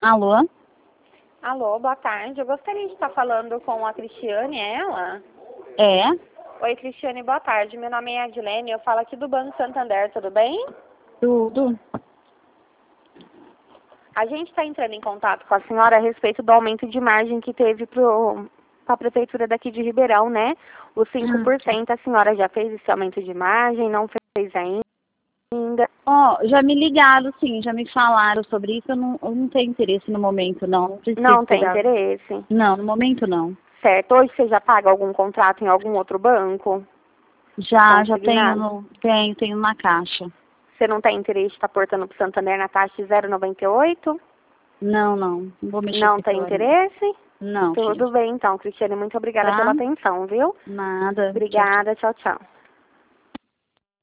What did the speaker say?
Alô? Alô, boa tarde. Eu gostaria de estar falando com a Cristiane, é ela? É? Oi, Cristiane, boa tarde. Meu nome é Adilene, eu falo aqui do Banco Santander, tudo bem? Tudo. A gente está entrando em contato com a senhora a respeito do aumento de margem que teve para a prefeitura daqui de Ribeirão, né? Os 5%, a senhora já fez esse aumento de margem, não fez ainda? Ó, já me ligaram, sim, já me falaram sobre isso. Eu não tenho interesse no momento, não. Não preciso Não tem cuidar. interesse? Não, no momento não. Certo. Hoje você já paga algum contrato em algum outro banco? Já Consignado? tenho na caixa. Você não tem interesse de estar portando para o Santander na taxa de 0,98? Não vou mexer com Não isso tem agora. interesse? Não, filho. Tudo bem, então, Cristiane. Muito obrigada Tá? pela atenção, viu? Nada. Tchau, tchau. Obrigada. Tchau, tchau.